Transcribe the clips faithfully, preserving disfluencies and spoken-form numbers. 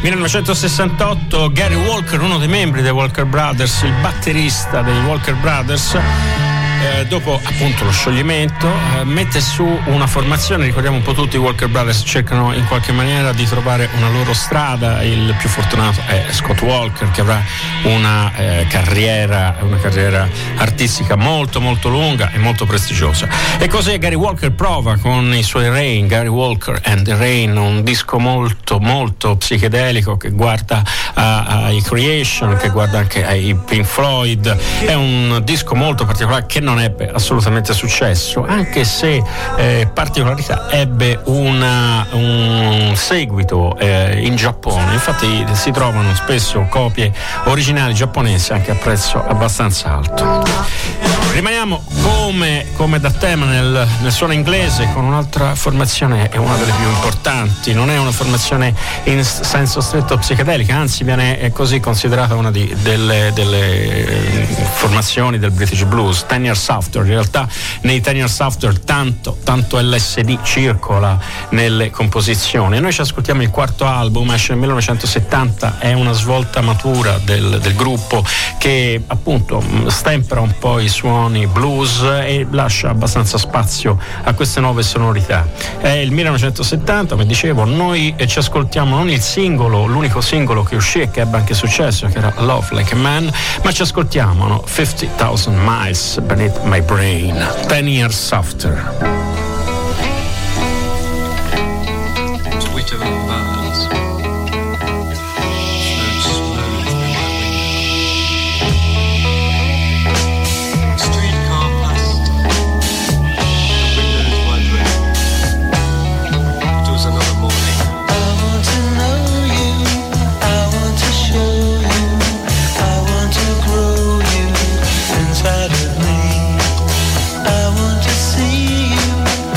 millenovecentosessantotto, Gary Walker, uno dei membri dei Walker Brothers, il batterista dei Walker Brothers, eh, dopo appunto lo scioglimento, eh, mette su una formazione. Ricordiamo un po' tutti, i Walker Brothers cercano in qualche maniera di trovare una loro strada. Il più fortunato è Scott Walker, che avrà una eh, carriera una carriera artistica molto molto lunga e molto prestigiosa. E così Gary Walker prova con i suoi Rain, Gary Walker and the Rain, un disco molto molto psichedelico che guarda ai Creation, che guarda anche ai Pink Floyd. È un disco molto particolare che non ebbe assolutamente successo, anche se eh, particolarità ebbe una, un seguito eh, in Giappone. Infatti si trovano spesso copie originali giapponesi anche a prezzo abbastanza alto. Rimaniamo come, come da tema nel, nel suono inglese con un'altra formazione, è una delle più importanti. Non è una formazione in senso stretto psichedelica, anzi viene così considerata una di, delle, delle formazioni del British Blues. Ten Years After, in realtà nei Ten Years After tanto, tanto L S D circola nelle composizioni. Noi ci ascoltiamo il quarto album, esce nel millenovecentosettanta, è una svolta matura del, del gruppo che appunto stempera un po' i suoni blues e lascia abbastanza spazio a queste nuove sonorità. È il millenovecentosettanta, come dicevo, noi ci ascoltiamo non il singolo, l'unico singolo che uscì e che ebbe anche successo, che era Love Like a Man, ma ci ascoltiamo no? fifty thousand Miles Beneath My Brain, Ten Years After. I want to see you.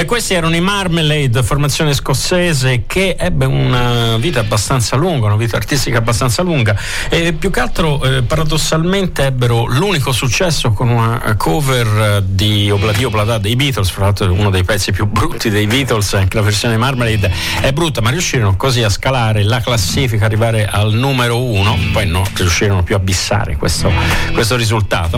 E questi erano i Marmalade, formazione scozzese che ebbe una vita abbastanza lunga, una vita artistica abbastanza lunga, e più che altro eh, paradossalmente ebbero l'unico successo con una cover di Obladi Oblada dei Beatles. Fra l'altro uno dei pezzi più brutti dei Beatles, anche la versione Marmalade è brutta, ma riuscirono così a scalare la classifica, arrivare al numero uno, poi no, riuscirono più a bissare questo, questo risultato.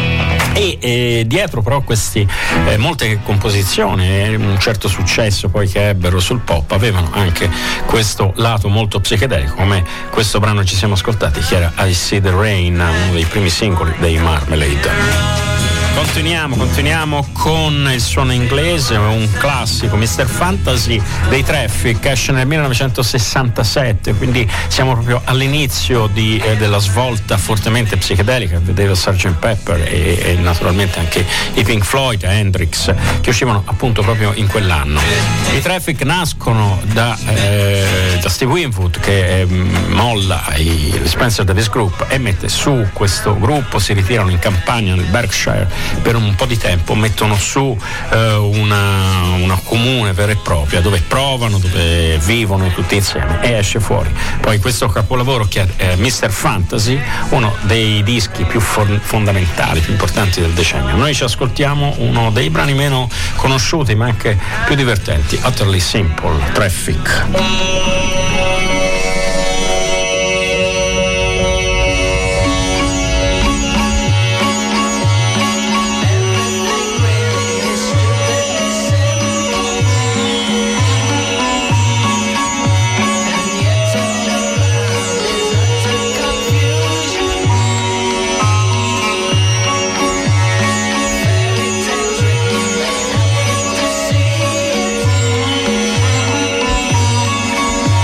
E eh, dietro però questi eh, molte composizioni e un certo successo poi che ebbero sul pop avevano anche questo lato molto psichedelico, come questo brano ci siamo ascoltati, che era I See the Rain, uno dei primi singoli dei Marmalade. Continuiamo, continuiamo con il suono inglese, un classico, mister Fantasy dei Traffic, esce nel millenovecentosessantasette, quindi siamo proprio all'inizio di, eh, della svolta fortemente psichedelica. Vedevo sergeant Pepper e, e naturalmente anche i Pink Floyd, Hendrix, che uscivano appunto proprio in quell'anno. I Traffic nascono da, eh, da Steve Winwood, che eh, molla i Spencer Davis Group e mette su questo gruppo, si ritirano in campagna nel Berkshire per un po' di tempo, mettono su eh, una, una comune vera e propria dove provano, dove vivono tutti insieme, e esce fuori poi questo capolavoro che è eh, mister Fantasy, uno dei dischi più for- fondamentali, più importanti del decennio. Noi ci ascoltiamo uno dei brani meno conosciuti ma anche più divertenti, Utterly Simple, Traffic. Thank you.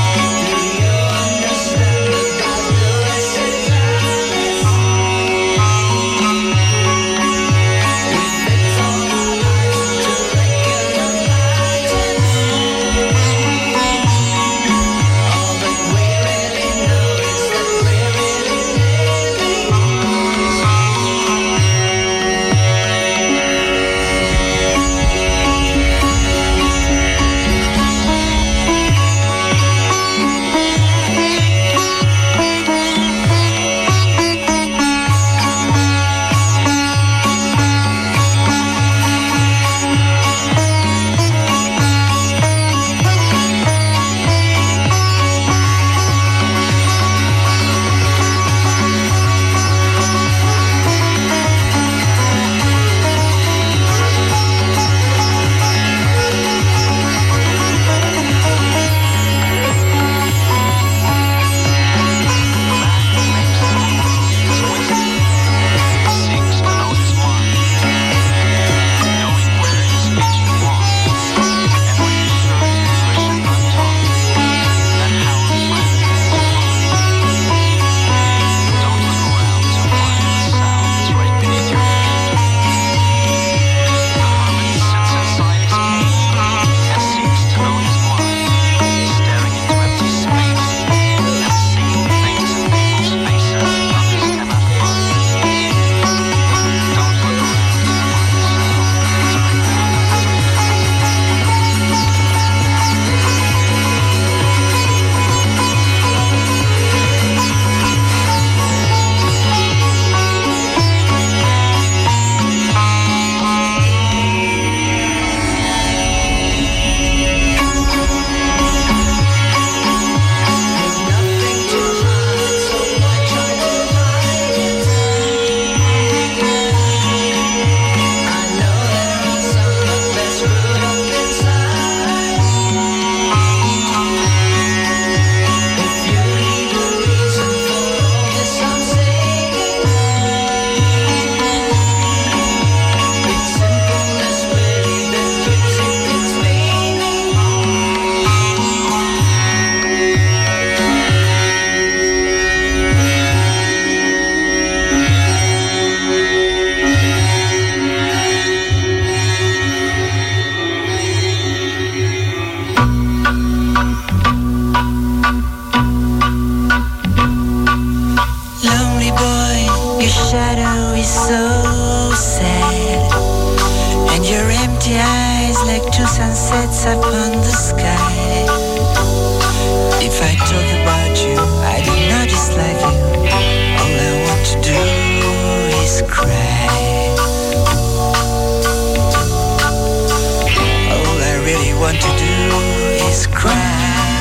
sunsets upon the sky. If I talk about you, I do not dislike you. All I want to do is cry. All I really want to do is cry.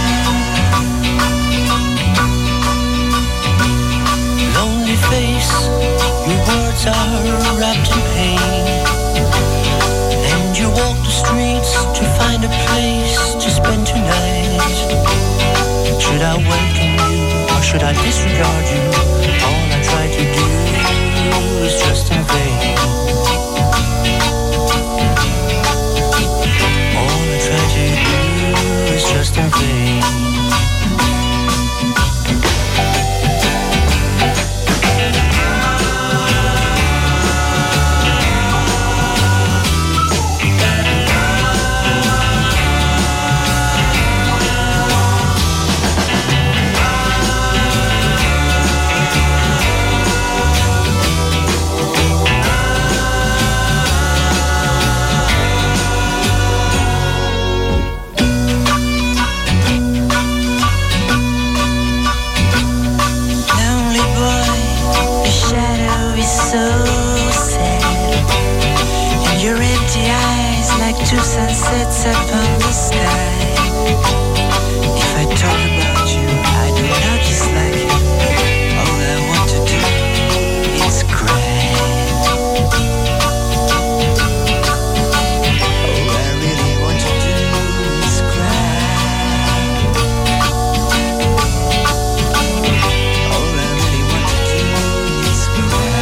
Lonely face, your words are wrapped in pain. And you walk the streets to find a place to spend tonight. Should I welcome you or should I disregard you? All I try to do is just in vain. All I try to do is just in vain. Two sunsets upon the sky. If I talk about you, I do not dislike you. All I want to do is cry. All I really want to do is cry. All I really want to do is cry.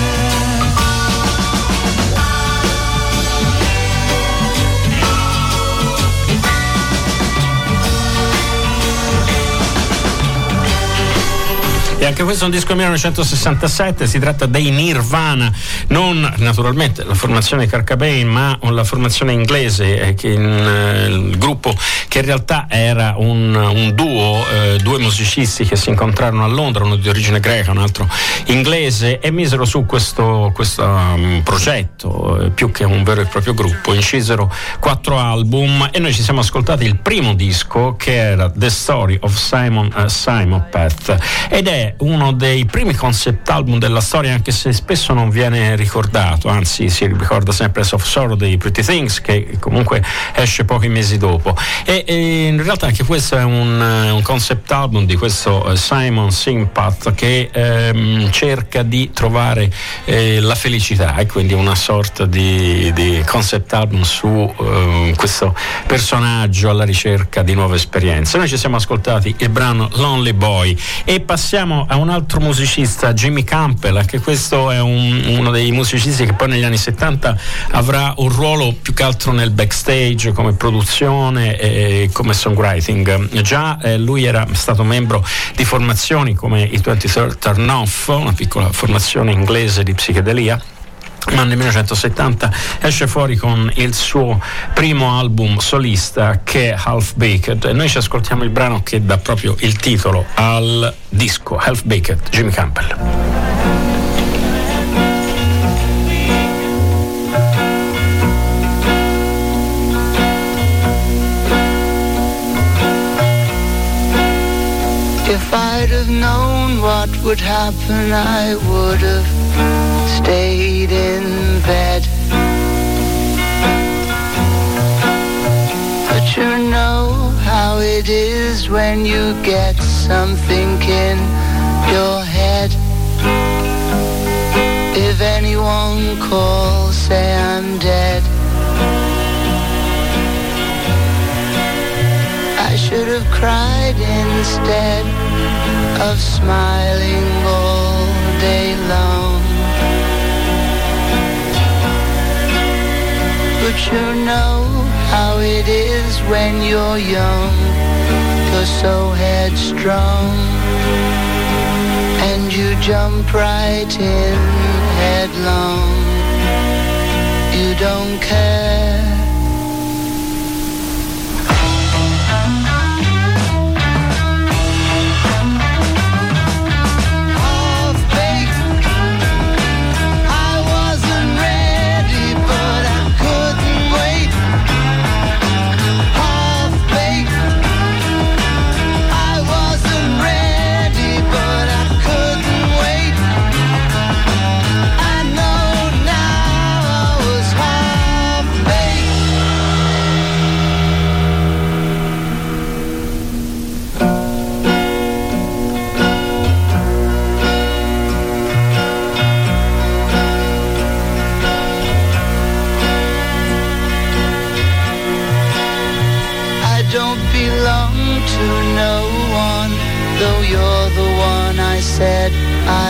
E anche questo è un disco millenovecentosessantasette, si tratta dei Nirvana, non naturalmente la formazione di Kurt Cobain, ma la formazione inglese, eh, che in, eh, il gruppo che in realtà era un, un duo, eh, due musicisti che si incontrarono a Londra, uno di origine greca, un altro inglese, e misero su questo, questo um, progetto, eh, più che un vero e proprio gruppo, incisero quattro album e noi ci siamo ascoltati il primo disco che era The Story of Simon uh, Simon Path, ed è uno dei primi concept album della storia, anche se spesso non viene ricordato, anzi si ricorda sempre Soft Sorrow dei Pretty Things, che comunque esce pochi mesi dopo, e, e in realtà anche questo è un, un concept album di questo uh, Simon Simpath che ehm, cerca di trovare eh, la felicità, e quindi una sorta di, di concept album su uh, questo personaggio alla ricerca di nuove esperienze. Noi ci siamo ascoltati il brano Lonely Boy e passiamo a un altro musicista, Jimmy Campbell. Anche questo è un, uno dei musicisti che poi negli anni settanta avrà un ruolo più che altro nel backstage, come produzione e come songwriting. Già eh, lui era stato membro di formazioni come i ventitré Turn Off, una piccola formazione inglese di psichedelia, ma nel millenovecentosettanta esce fuori con il suo primo album solista, che è Half Baked, e noi ci ascoltiamo il brano che dà proprio il titolo al disco, Half Baked, Jimmy Campbell. If I'd have known what would happen, I would have stayed in bed. But you know how it is when you get something in your head. If anyone calls, say I'm dead. I should have cried instead of smiling all day long. But you know how it is when you're young, you're so headstrong, and you jump right in headlong. You don't care.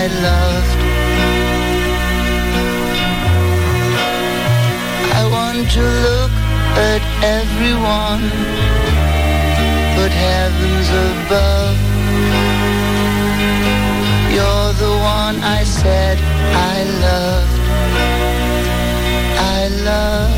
I loved. I want to look at everyone but heavens above. You're the one I said I loved. I loved.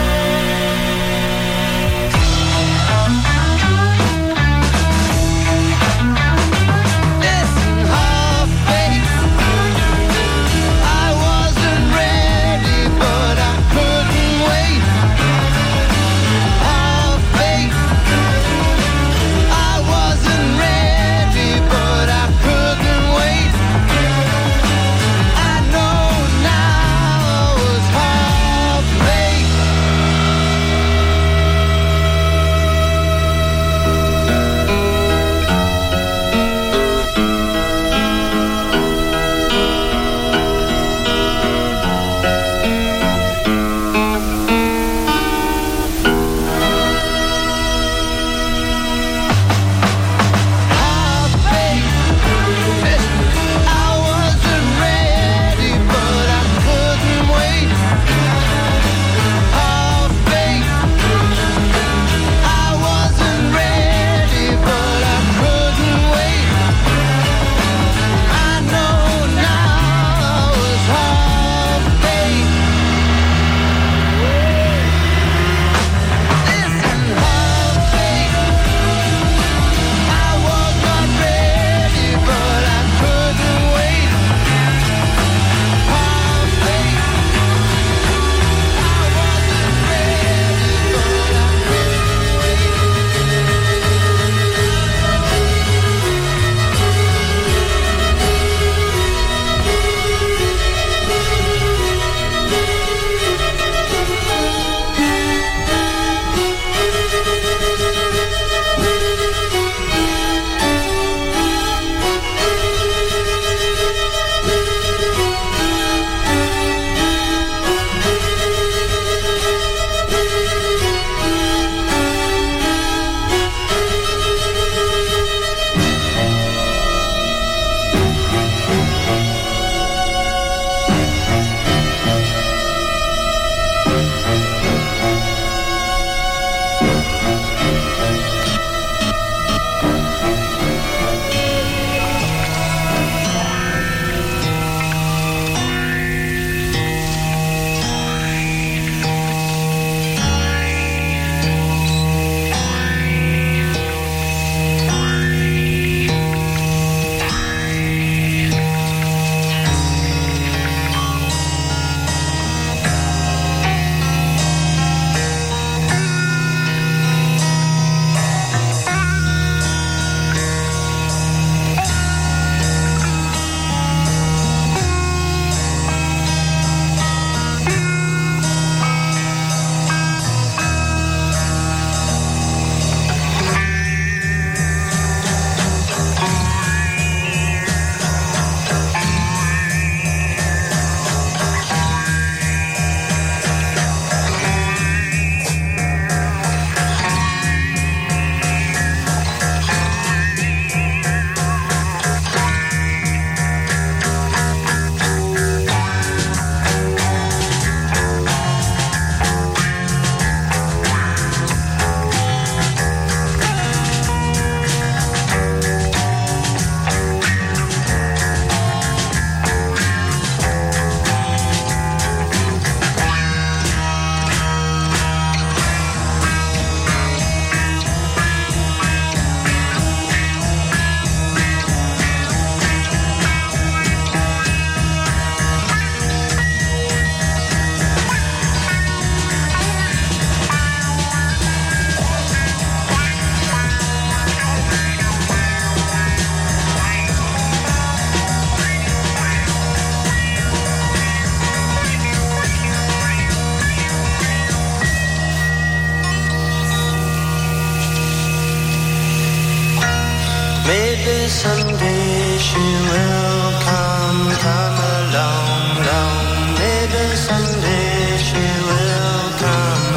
Maybe someday she will come, come along, long. Maybe someday she will come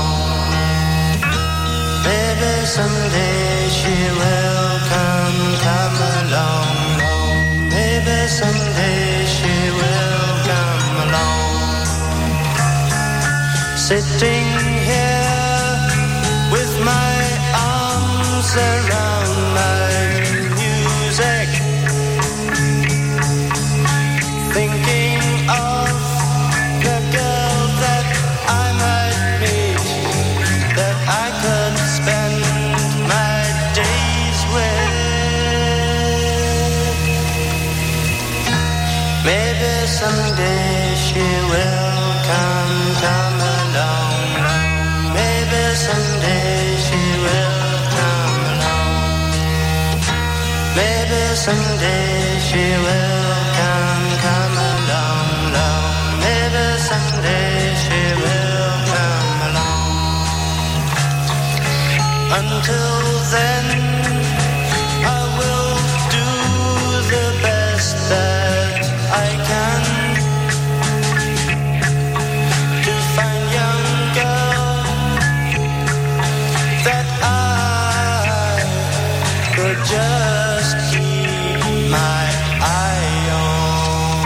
along. Maybe someday she will come, come along, long. Maybe someday. sitting here with my arms around my music, thinking of the girl that I might meet, that I could spend my days with. Maybe someday she will come, come along. Maybe someday she will come along. Maybe someday she will come, come along, long. Maybe someday she will come along. Until then, I will do the best that I can to find young girl that I could just keep my eye on.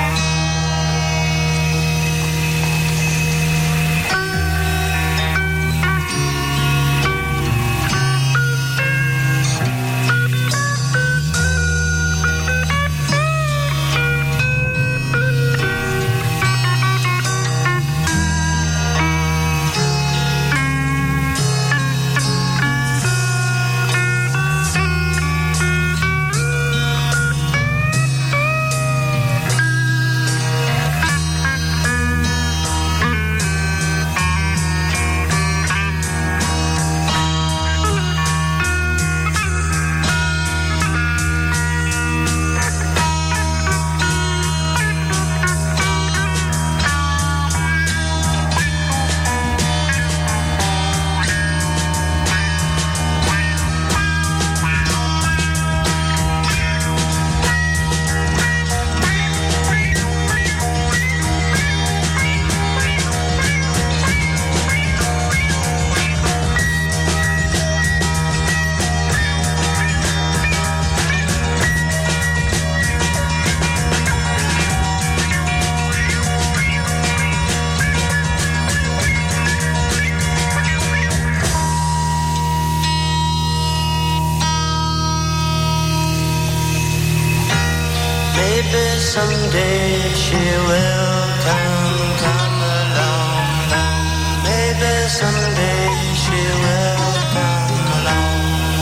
Maybe someday she will come, come along. Maybe someday she will come along.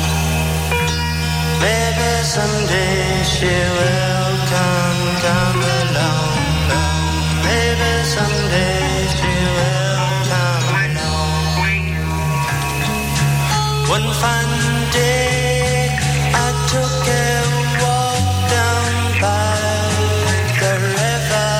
Maybe someday she will come, come along. Maybe someday she will come along. One fine day I took a walk down by the river.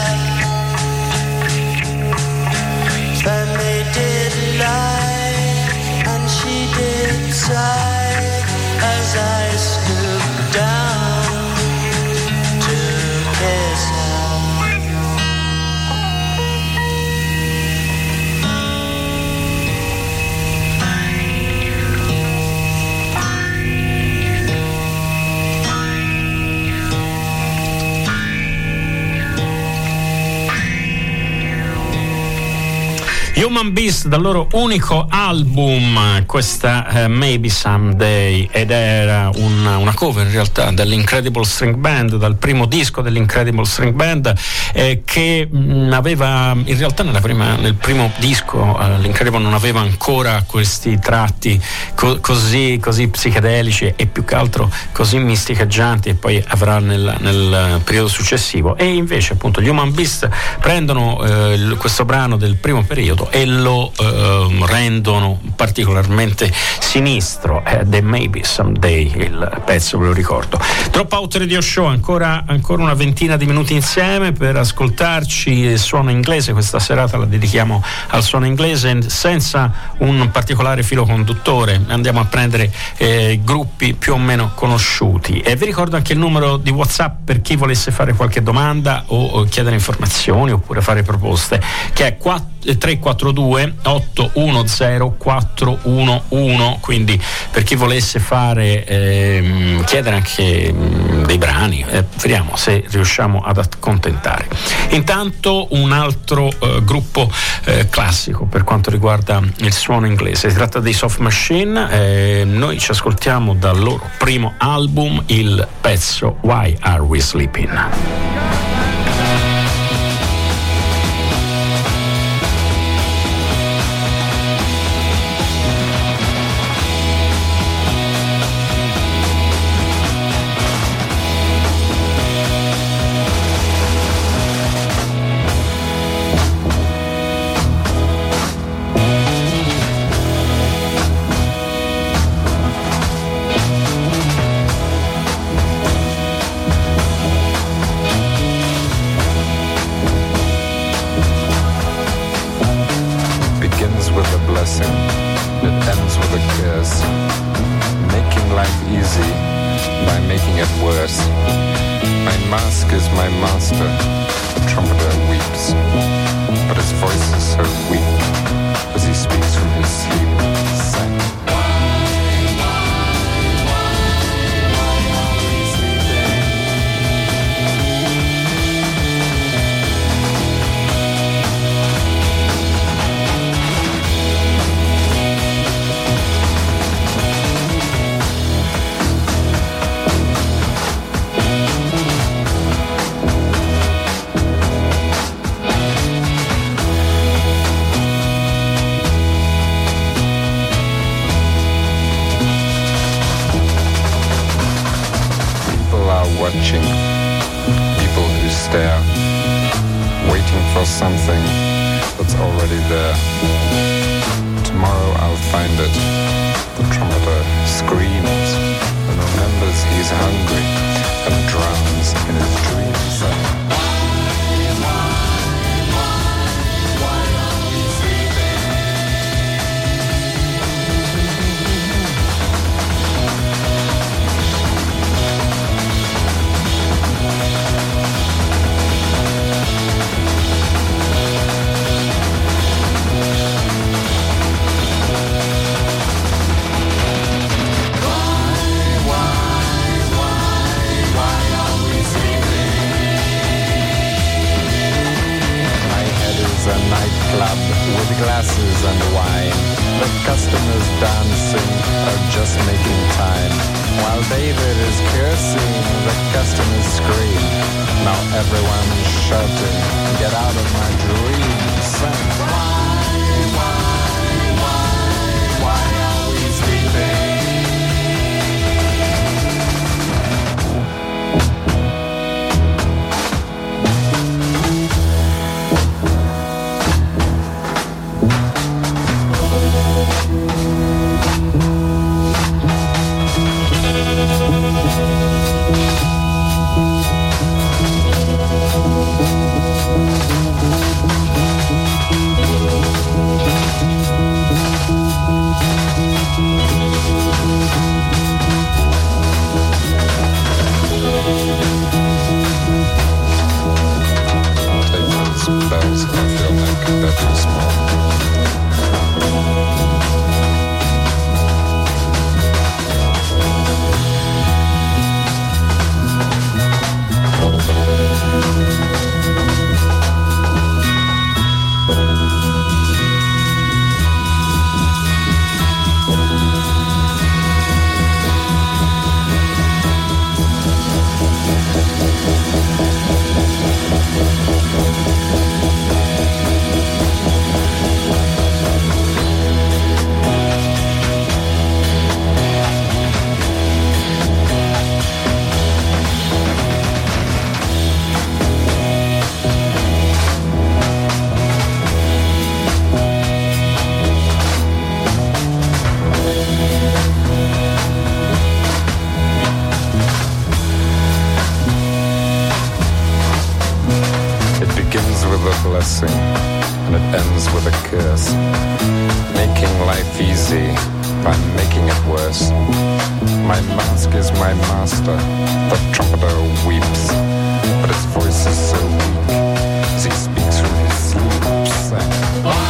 Family did lie and she did sigh as I stooped down to kiss her. Human Beast, dal loro unico album, questa uh, Maybe Someday, ed era una, una cover in realtà dell'Incredible String Band, dal primo disco dell'Incredible String Band, eh, che mh, aveva in realtà nella prima, nel primo disco uh, l'Incredible non aveva ancora questi tratti co- così, così psichedelici e più che altro così misticheggianti, e poi avrà nel, nel periodo successivo. E invece appunto gli Human Beast prendono eh, questo brano del primo periodo e lo eh, rendono particolarmente sinistro. eh, The Maybe Someday il pezzo, ve lo ricordo. Drop Out Radio Show, ancora, ancora una ventina di minuti insieme per ascoltarci il suono inglese. Questa serata la dedichiamo al suono inglese senza un particolare filo conduttore, andiamo a prendere eh, gruppi più o meno conosciuti. E vi ricordo anche il numero di WhatsApp per chi volesse fare qualche domanda o, o chiedere informazioni oppure fare proposte, che è quattro tre quattro due otto uno zero quattro uno uno, quindi per chi volesse fare ehm, chiedere anche mh, dei brani, eh, vediamo se riusciamo ad accontentare. Intanto un altro eh, gruppo eh, classico per quanto riguarda il suono inglese, si tratta dei Soft Machine, eh, noi ci ascoltiamo dal loro primo album il pezzo Why Are We Sleeping? And it ends with a curse, making life easy by making it worse. My mask is my master, the trumpeter weeps, but his voice is so weak as he speaks from his sleep, saying,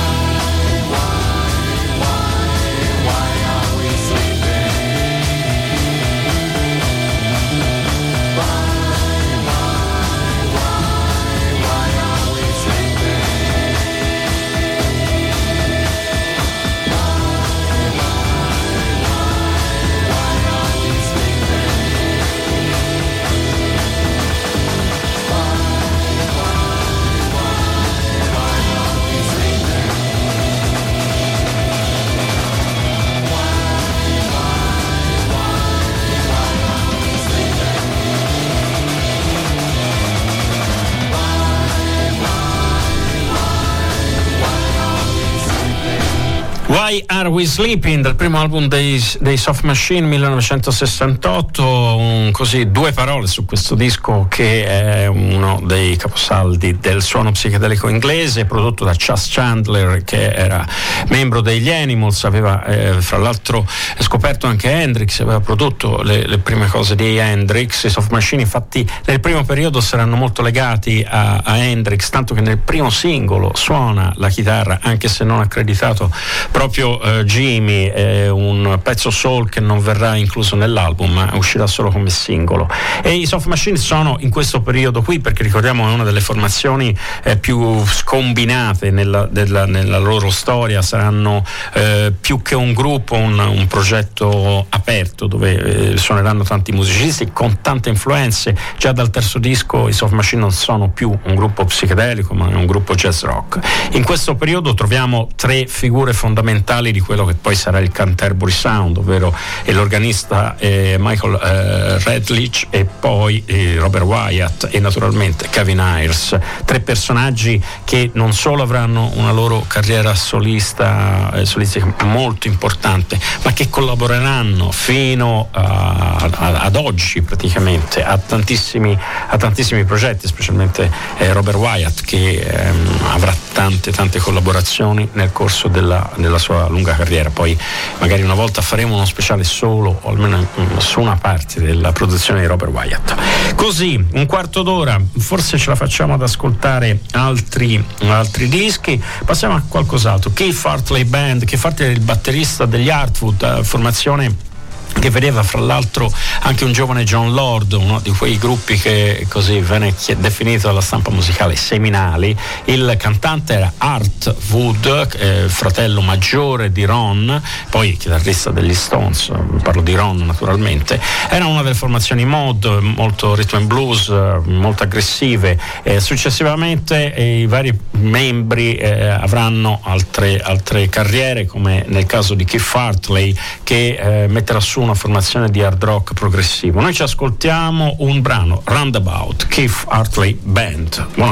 Why Are We Sleeping, dal primo album dei, dei Soft Machine millenovecentosessantotto, un, così due parole su questo disco che è uno dei caposaldi del suono psichedelico inglese, prodotto da Chas Chandler, che era membro degli Animals, aveva eh, fra l'altro scoperto anche Hendrix, aveva prodotto le, le prime cose di Hendrix. I Soft Machine infatti nel primo periodo saranno molto legati a, a Hendrix, tanto che nel primo singolo suona la chitarra, anche se non accreditato proprio eh, Jimmy, è un pezzo soul che non verrà incluso nell'album, ma uscirà solo come singolo. E i Soft Machine sono in questo periodo qui, perché ricordiamo è una delle formazioni eh, più scombinate nella, della, nella loro storia, saranno eh, più che un gruppo, un, un progetto aperto dove eh, suoneranno tanti musicisti con tante influenze. Già dal terzo disco i Soft Machine non sono più un gruppo psichedelico, ma un gruppo jazz rock. In questo periodo troviamo tre figure fondamentali di quello che poi sarà il Canterbury Sound, ovvero l'organista eh, Michael eh, Redlich e poi eh, Robert Wyatt e naturalmente Kevin Ayers, tre personaggi che non solo avranno una loro carriera solista eh, solistica molto importante, ma che collaboreranno fino a, a, ad oggi praticamente a tantissimi, a tantissimi progetti, specialmente eh, Robert Wyatt, che ehm, avrà tante tante collaborazioni nel corso della, della sua lunga carriera. Poi magari una volta faremo uno speciale solo o almeno su una parte della produzione di Robert Wyatt. Così un quarto d'ora forse ce la facciamo ad ascoltare altri, altri dischi. Passiamo a qualcos'altro. Keith Hartley Band. Keith Hartley è il batterista degli Heartwood, formazione che vedeva fra l'altro anche un giovane John Lord, uno di quei gruppi che così venne definito dalla stampa musicale seminali. Il cantante era Art Wood, eh, fratello maggiore di Ron, poi chitarrista degli Stones, parlo di Ron naturalmente. Era una delle formazioni mod, molto rhythm and blues, molto aggressive. Eh, successivamente eh, i vari membri eh, avranno altre, altre carriere, come nel caso di Keith Hartley, che eh, metterà su una formazione di hard rock progressivo. Noi ci ascoltiamo un brano, Roundabout, Keith Hartley Band. Buon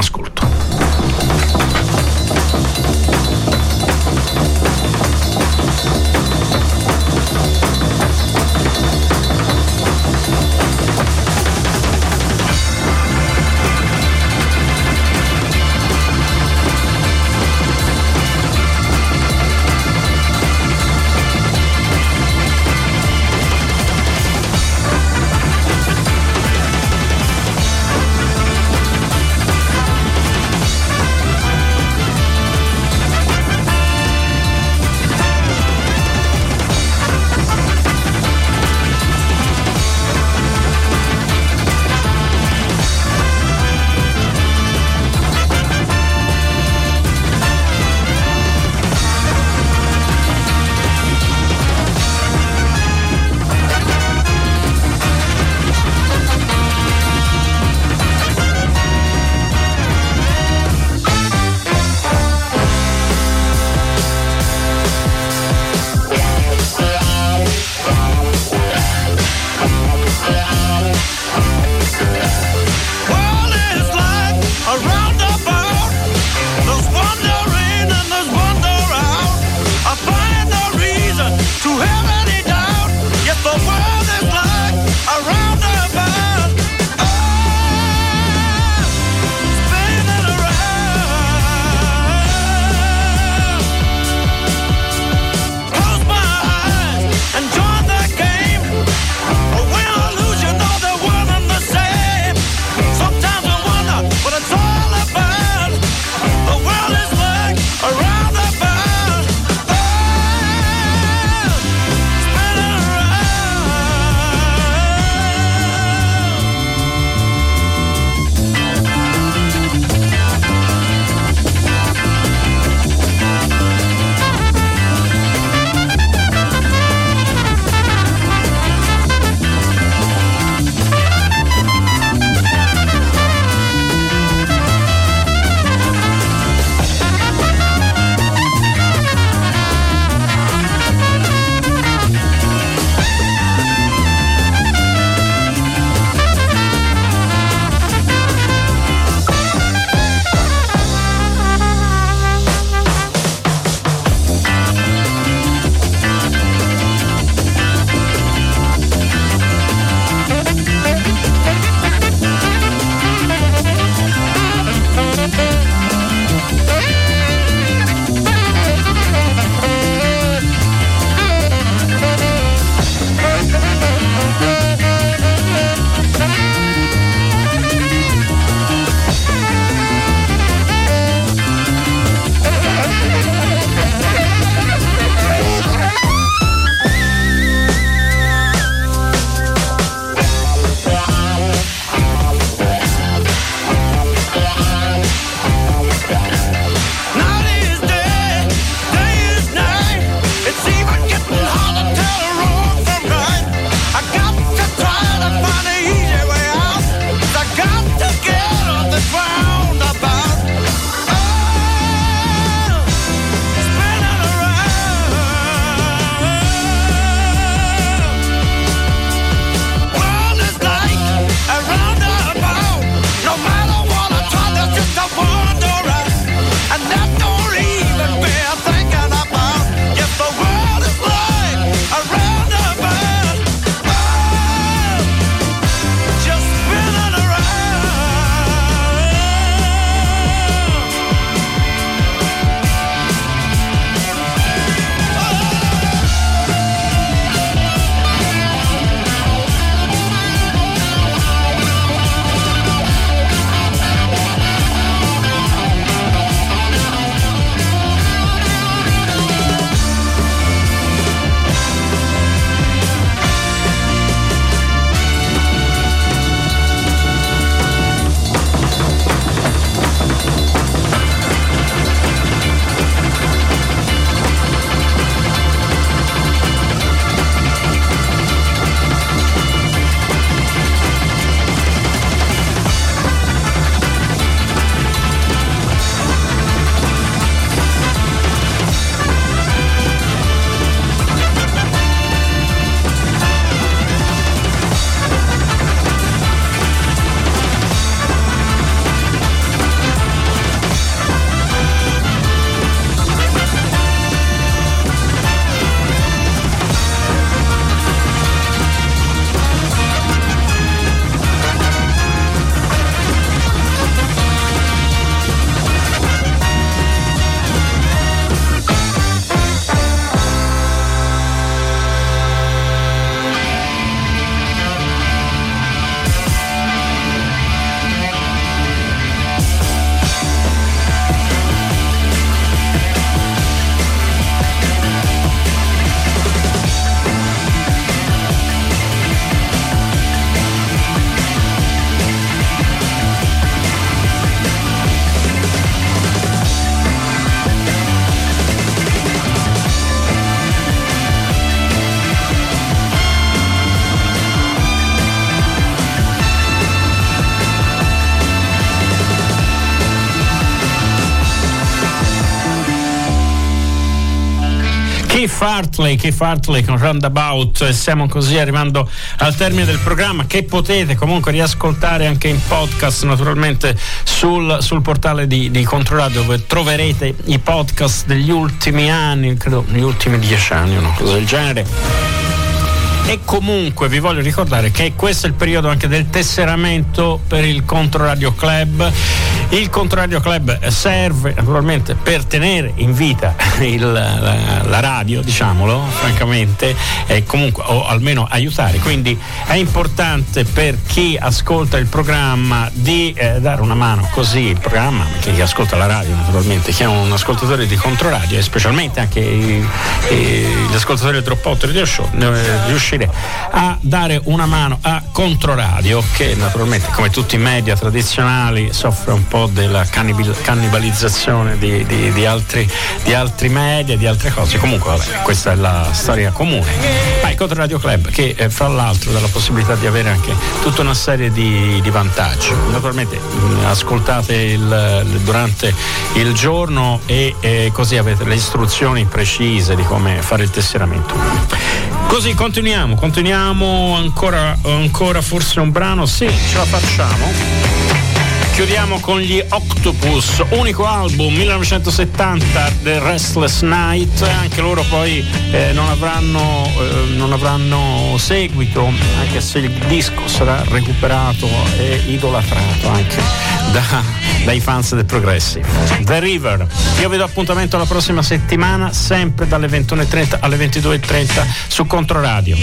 ascolto. Keith Hartley, Keith Hartley con Roundabout, e stiamo così arrivando al termine del programma, che potete comunque riascoltare anche in podcast, naturalmente sul, sul portale di, di Controradio, dove troverete i podcast degli ultimi anni, credo negli ultimi dieci anni, una cosa del genere. E comunque vi voglio ricordare che questo è il periodo anche del tesseramento per il Controradio Club. Il Controradio Club serve naturalmente per tenere in vita il, la, la radio, diciamolo francamente, e comunque o almeno aiutare, quindi è importante per chi ascolta il programma di eh, dare una mano così il programma, chi ascolta la radio naturalmente, chi è un ascoltatore di Controradio e specialmente anche i, i, gli ascoltatori del Dropout Radio Show, eh, riuscire a dare una mano a Controradio, che naturalmente come tutti i media tradizionali soffre un po' della cannibal- cannibalizzazione di, di, di, altri, di altri media, di altre cose. Comunque vabbè, questa è la storia comune. Ma il Controradio Club, che eh, fra l'altro dà la possibilità di avere anche tutta una serie di, di vantaggi. Naturalmente mh, ascoltate il, durante il giorno e eh, così avete le istruzioni precise di come fare il tesseramento. Così continuiamo, continuiamo ancora, ancora forse un brano, sì, ce la facciamo. Chiudiamo con gli Octopus, unico album millenovecentosettanta, The Restless Night. Anche loro poi eh, non avranno eh, non avranno seguito, anche se il disco sarà recuperato e idolatrato anche da, dai fans del Progressive. The River. Io vi do appuntamento la prossima settimana, sempre dalle ventuno e trenta alle ventidue e trenta su Controradio.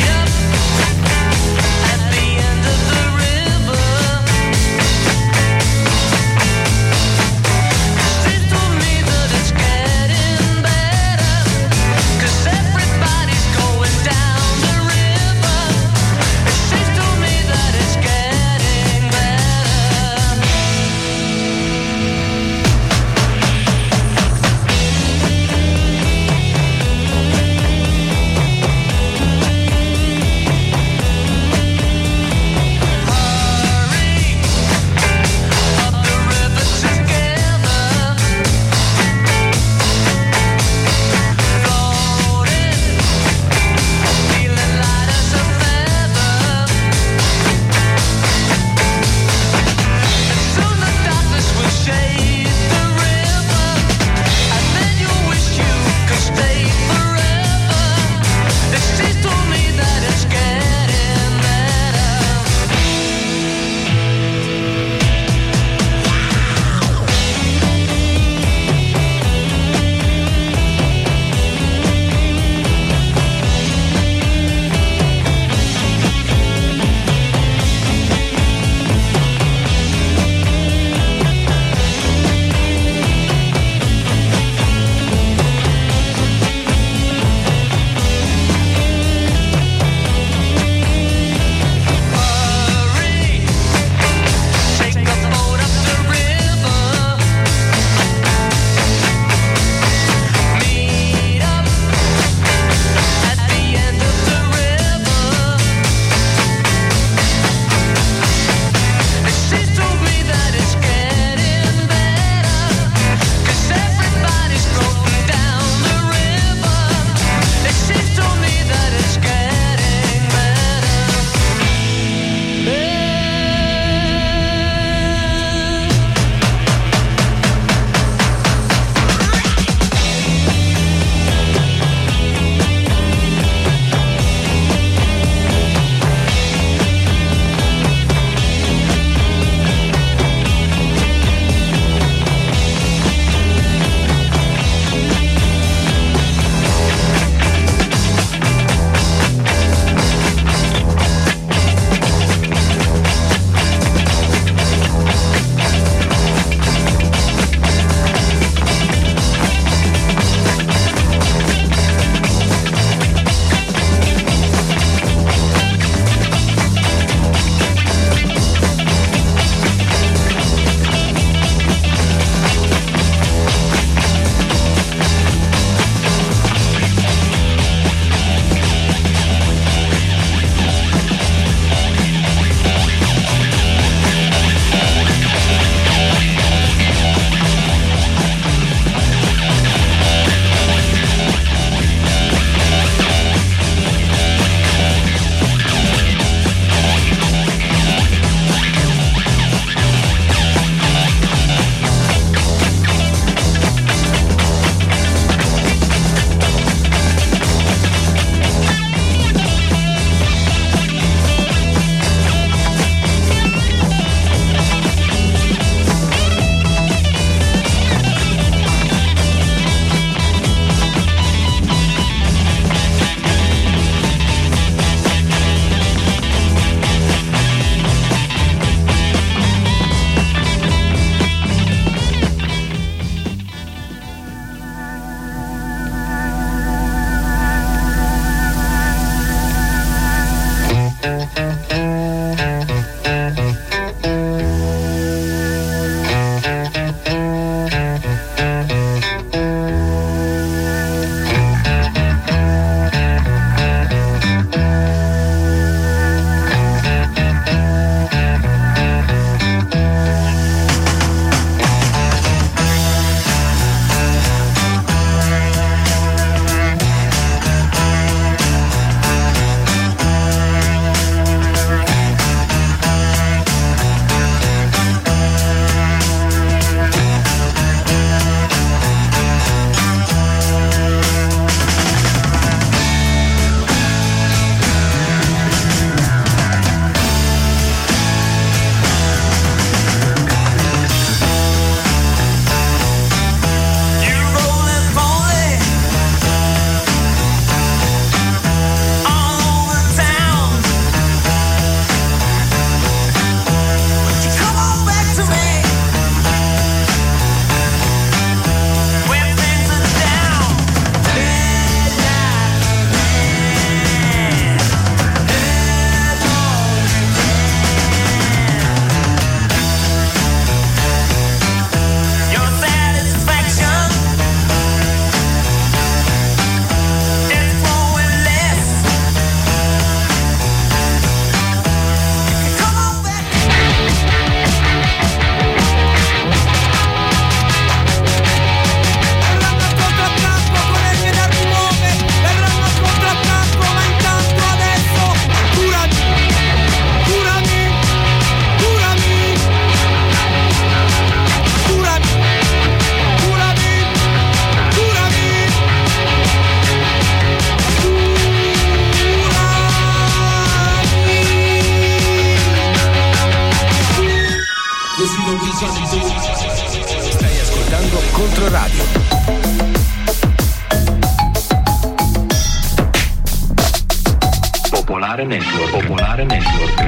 Popolare Network. Popolare Network.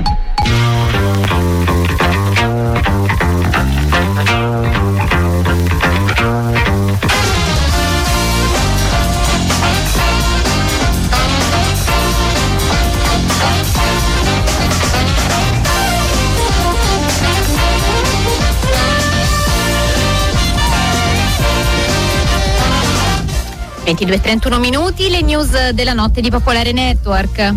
ventidue e trentuno minuti, le news della notte di Popolare Network.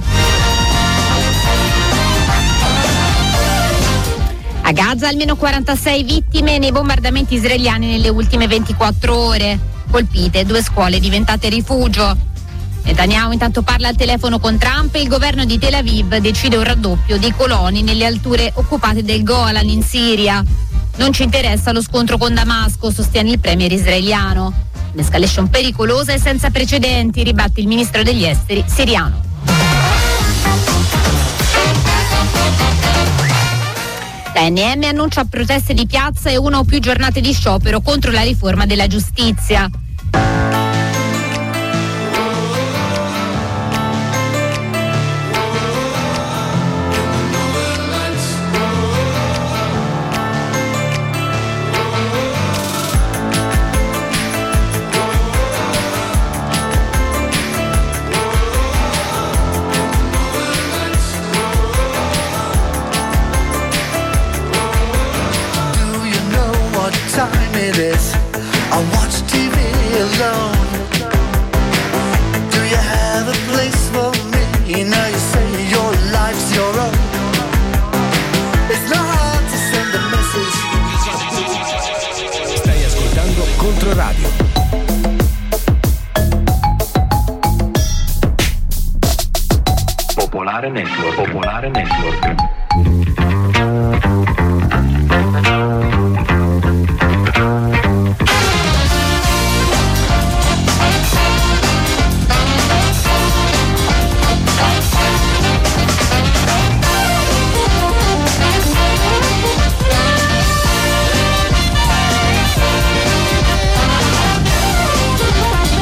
A Gaza almeno quarantasei vittime nei bombardamenti israeliani nelle ultime ventiquattro ore. Colpite due scuole diventate rifugio. Netanyahu intanto parla al telefono con Trump e il governo di Tel Aviv decide un raddoppio dei coloni nelle alture occupate del Golan in Siria. Non ci interessa lo scontro con Damasco, sostiene il premier israeliano. Un'escalation pericolosa e senza precedenti, ribatte il ministro degli esteri siriano. La N M annuncia proteste di piazza e una o più giornate di sciopero contro la riforma della giustizia. Controradio. Popolare Network. Popolare Network.